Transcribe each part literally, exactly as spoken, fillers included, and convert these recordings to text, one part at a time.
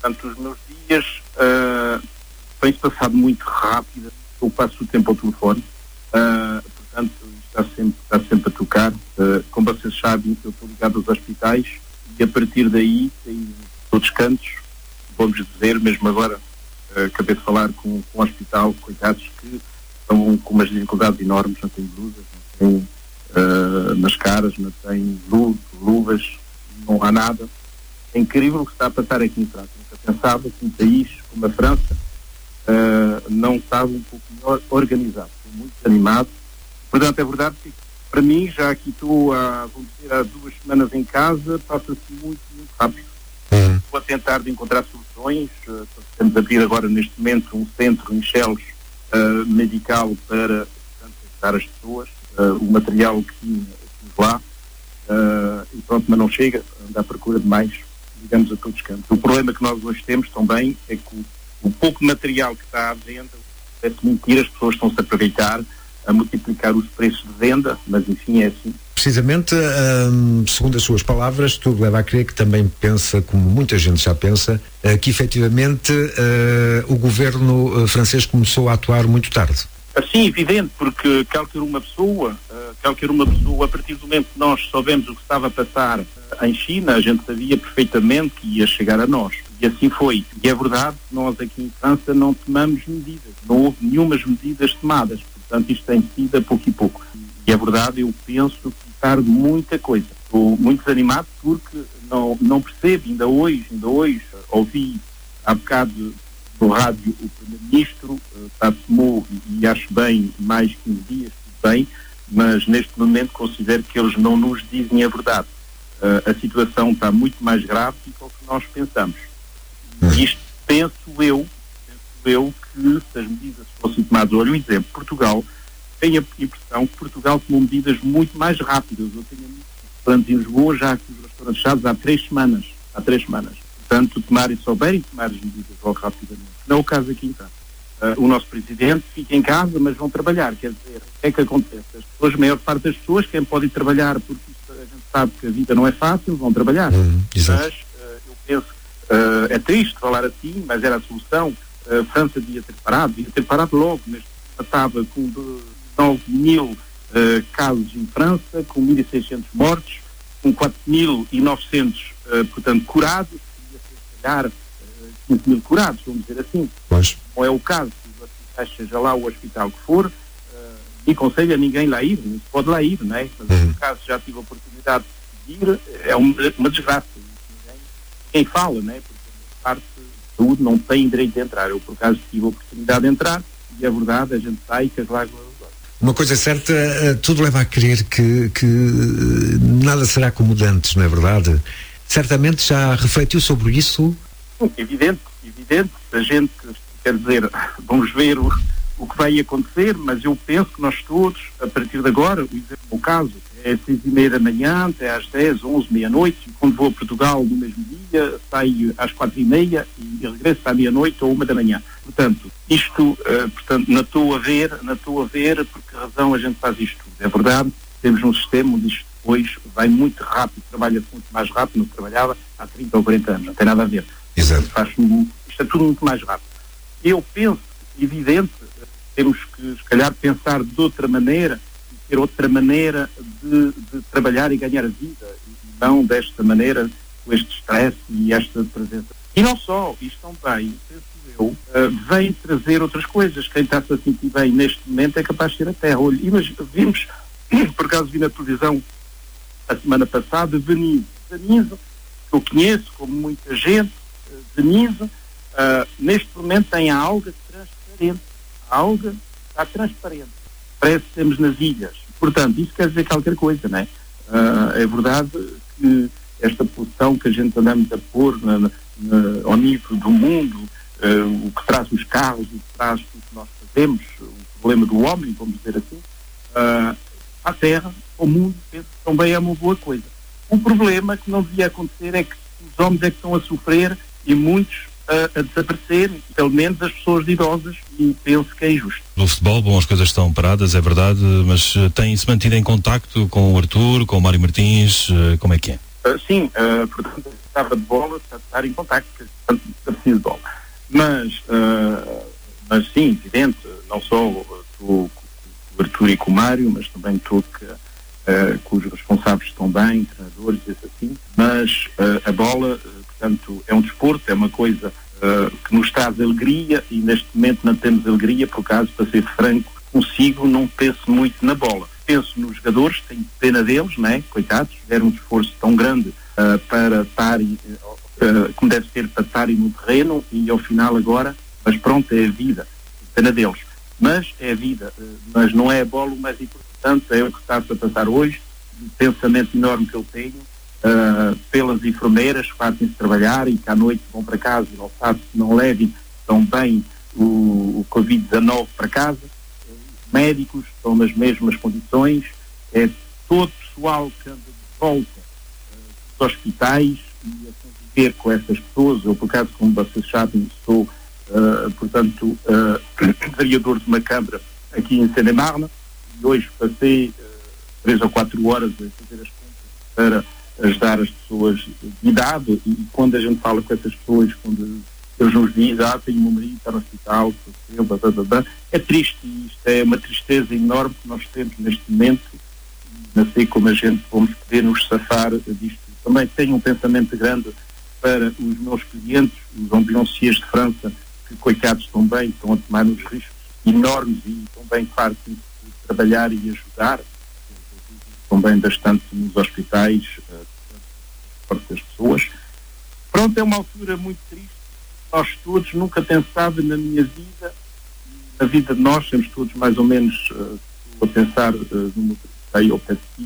Portanto, os meus dias uh, têm-se passado muito rápido. Eu passo o tempo ao telefone. Uh, portanto, está sempre, está sempre a tocar. Uh, como vocês sabem, eu estou ligado aos hospitais e a partir daí tem todos os cantos, vamos dizer, mesmo agora, uh, acabei de falar com, com um hospital, coitados, que estão com umas dificuldades enormes, não têm blusas, não têm uh, mascaras, não têm lu- luvas, não há nada. É incrível o que está a passar aqui em França. Nunca pensava que um país como a França uh, não estava um pouco melhor organizado. Estou muito animado. Portanto, é verdade que para mim, já aqui estou há, vamos dizer, há duas semanas em casa, passa-se muito, muito rápido. Uhum. Estou a tentar de encontrar soluções. Uh, estamos a abrir agora, neste momento, um centro em Cheles uh, medical para, portanto, ajudar as pessoas. Uh, o material que tinha lá. Uh, e pronto, mas não chega, anda à procura de mais, digamos, a todos os cantos. O problema que nós hoje temos também é que o, o pouco material que está à venda, parece mentira, as pessoas estão-se a aproveitar, a multiplicar os preços de venda, mas enfim, é assim. Precisamente, hum, segundo as suas palavras, tudo leva a crer que também pensa, como muita gente já pensa, uh, que efetivamente uh, o governo uh, francês começou a atuar muito tarde. Sim, evidente, porque qualquer uma pessoa, uh, qualquer uma pessoa, a partir do momento que nós soubemos o que estava a passar uh, em China, a gente sabia perfeitamente que ia chegar a nós. E assim foi. E é verdade que nós aqui em França não tomamos medidas. Não houve nenhumas medidas tomadas. Portanto, isto tem sido a pouco e pouco. E é verdade, eu penso que tarde muita coisa. Estou muito desanimado porque não, não percebo, ainda hoje, ainda hoje, ouvi há bocado no rádio o Primeiro-Ministro, uh, tomou, e, e acho bem, mais quinze dias, tudo bem, mas neste momento considero que eles não nos dizem a verdade. Uh, a situação está muito mais grave do que o que nós pensamos. E isto penso eu, penso eu que se as medidas fossem tomadas, olha um exemplo, Portugal, tenho a impressão que Portugal tomou medidas muito mais rápidas. Eu tenho restaurantes em Lisboa, já que os restaurantes fechados há três semanas, há três semanas. Portanto, tomarem, souberem tomar as medidas logo rapidamente. Não é o caso aqui então. Uh, o nosso presidente fica em casa, mas vão trabalhar. Quer dizer, o que é que acontece? As pessoas, a maior parte das pessoas, quem pode ir trabalhar, porque a gente sabe que a vida não é fácil, vão trabalhar. Hum, mas uh, eu penso, uh, é triste falar assim, mas era a solução. A uh, França devia ter parado, devia ter parado logo. Neste estava com nove mil uh, casos em França, com mil e seiscentos mortos, com quatro mil e novecentos, uh, portanto, curados, devia ser, se calhar, quinze mil curados, vamos dizer assim. Pois. Não é o caso, seja lá o hospital que for, uh, e aconselho a ninguém lá ir, não se pode lá ir, não é? Mas uhum. no caso já tive a oportunidade de ir, é uma, uma desgraça. Ninguém, ninguém fala, não é? Porque a parte de saúde não tem direito de entrar. Eu, por acaso, tive a oportunidade de entrar, e é verdade, a gente sai que as lágrimas. Uma coisa é certa, tudo leva a crer que, que nada será como antes, não é verdade? Certamente já refletiu sobre isso? Evidente, evidente. A gente, quer dizer, vamos ver o, o que vai acontecer, mas eu penso que nós todos, a partir de agora, o exemplo do caso, é seis e meia da manhã, até às dez, onze, meia-noite, quando vou a Portugal no mesmo dia, saio às quatro e meia e regresso à meia-noite ou uma da manhã. Portanto, isto, uh, portanto, não estou a ver, não estou a ver por que razão a gente faz isto tudo. É verdade, temos um sistema onde isto depois vai muito rápido, trabalha-se muito mais rápido do que trabalhava há trinta ou quarenta anos, não tem nada a ver. Exato. Faz, isto é tudo muito mais rápido. Eu penso, evidente, temos que, se calhar, pensar de outra maneira, ter outra maneira de, de trabalhar e ganhar a vida, e não desta maneira, com este stress e esta presença. E não só, isto também, penso eu, uh, vem trazer outras coisas. Quem está-se a sentir bem neste momento é capaz de ser a terra. Olha, imagina, vimos, por acaso vi na televisão a semana passada, Venise. Venise, que eu conheço, como muita gente, uh, Venise, uh, neste momento tem a alga transparente. A alga está transparente. Parece que temos nas ilhas. Portanto, isso quer dizer qualquer coisa, não é? Uh, é verdade que esta poluição que a gente andamos a pôr na, na, na, ao nível do mundo, uh, o que traz os carros, o que traz o que nós fazemos, o problema do homem, vamos dizer assim, uh, à Terra, ao mundo, penso que também é uma boa coisa. O problema que não devia acontecer é que os homens é que estão a sofrer e muitos A, a desaparecer, pelo menos as pessoas idosas, e penso que é injusto. No futebol, bom, as coisas estão paradas, é verdade, mas uh, tem-se mantido em contacto com o Arthur, com o Mário Martins, uh, como é que é? Uh, sim, uh, portanto, estava de bola a estar em contacto. Portanto, assim de bola. Mas, uh, mas sim, evidente, não só estou com o Arthur e com o Mário, mas também estou que, uh, com os responsáveis estão bem, treinadores, isso assim, mas uh, a bola, uh, portanto, é um desporto, é uma coisa uh, que nos traz alegria, e neste momento não temos alegria, por acaso, para ser franco, consigo, não penso muito na bola. Penso nos jogadores, tenho pena deles, né? Coitados, fizeram um esforço tão grande uh, para estarem, uh, como deve ser, para estarem no terreno, e ao final agora, mas pronto, é a vida, pena deles. Mas é a vida, uh, mas não é a bola o mais importante, é o que está-se a passar hoje, o pensamento enorme que eu tenho, uh, pelas enfermeiras que fazem-se trabalhar e que à noite vão para casa e não sabem se não levem tão bem o, o covid dezanove para casa. Médicos estão nas mesmas condições, é todo o pessoal que anda de volta uh, dos hospitais e a conviver com essas pessoas. Eu, por acaso, como vocês sabem, sou, uh, portanto, uh, vereador de uma Câmara aqui em Seine-et-Marne, e hoje passei uh, três ou quatro horas a fazer as contas para ajudar as pessoas de idade, e, e quando a gente fala com essas pessoas, quando eles nos dizem, ah, tenho um marido, está no hospital, blá, blá, blá, blá. É triste, e isto é uma tristeza enorme que nós temos neste momento, não sei como a gente vamos poder nos safar disto. Também tenho um pensamento grande para os meus clientes, os ambulanciers de França, que coitados estão bem, estão a tomar uns riscos enormes e estão bem fartos de trabalhar e ajudar, estão bem bastante nos hospitais, uh, das pessoas. Pronto, é uma altura muito triste. Nós todos, nunca pensava na minha vida, na vida de nós, temos todos mais ou menos uh, a pensar uh, no meu ou P S I,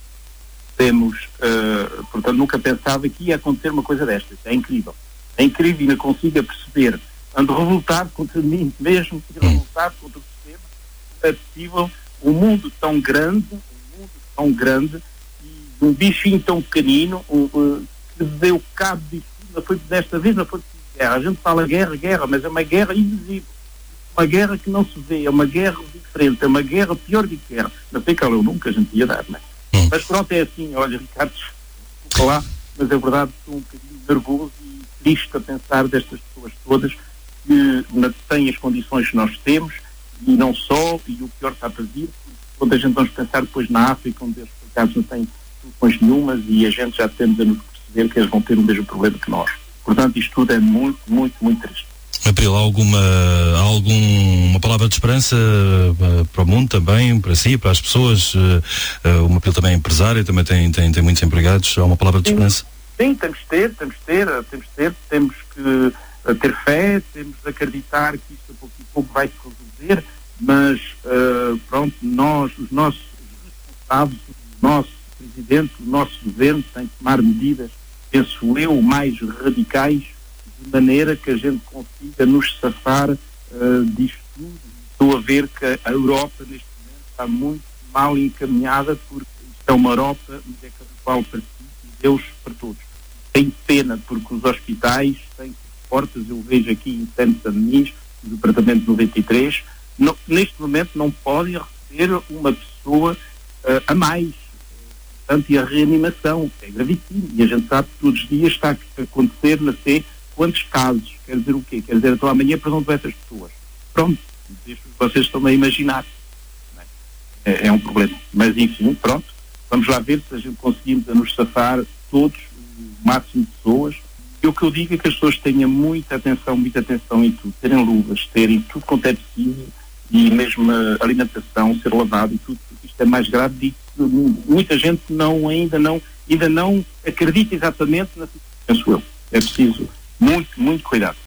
temos, uh, portanto, nunca pensava que ia acontecer uma coisa destas. É incrível. É incrível, e não consigo perceber. Ando revoltado contra mim mesmo, revoltado contra o sistema. É possível um mundo tão grande, um mundo tão grande, e um bichinho tão pequenino, um, uh, que deu cabo disso, não foi desta vez, não foi guerra. A gente fala guerra, guerra, mas é uma guerra invisível. Uma guerra que não se vê, é uma guerra diferente, é uma guerra pior do que guerra. Não sei qual eu nunca a gente ia dar, não é? Hum. Mas pronto, é assim, olha, Ricardo, desculpa lá, mas é verdade, estou um bocadinho nervoso e triste a pensar destas pessoas todas que não têm as condições que nós temos, e não só, e o pior está para vir, quando a gente vamos pensar depois na África, onde eles, por acaso, não têm soluções nenhumas, e a gente já temos a nos perceber que eles vão ter o mesmo problema que nós. Portanto, isto tudo é muito, muito, muito triste. April, há alguma, há alguma palavra de esperança uh, para o mundo também, para si, para as pessoas? Uh, uh, o April também é empresário, também tem, tem, tem muitos empregados. Há uma palavra de sim, esperança? Sim, temos de ter, temos de ter, temos de ter, temos que uh, ter fé, temos de acreditar que isto a pouco e pouco vai se resolver, mas uh, pronto, nós, os nossos responsáveis, o nosso presidente, o nosso governo tem que tomar medidas, penso eu, mais radicais, de maneira que a gente consiga nos safar uh, disto tudo. Estou a ver que a Europa neste momento está muito mal encaminhada, porque isto é uma Europa, mas é cada qual para si e Deus para todos. Tenho pena porque os hospitais têm portas, eu vejo aqui em Saint-Denis, no departamento noventa e três, não, neste momento não podem receber uma pessoa uh, a mais. Portanto, e a reanimação é gravíssimo, e a gente sabe que todos os dias está a acontecer, não sei quantos casos. Quer dizer o quê? Quer dizer, então amanhã pergunto a essas pessoas. Pronto, vocês estão a imaginar. É, é um problema. Mas enfim, pronto, vamos lá ver se a gente conseguimos a nos safar todos, o máximo de pessoas. E o que eu digo é que as pessoas tenham muita atenção, muita atenção em tudo, terem luvas, terem tudo quanto é preciso, e mesmo a alimentação, ser lavado e tudo, porque isto é mais grave disso. Muita gente não, ainda, não, ainda não acredita exatamente na situação, penso eu. É preciso muito, muito cuidado.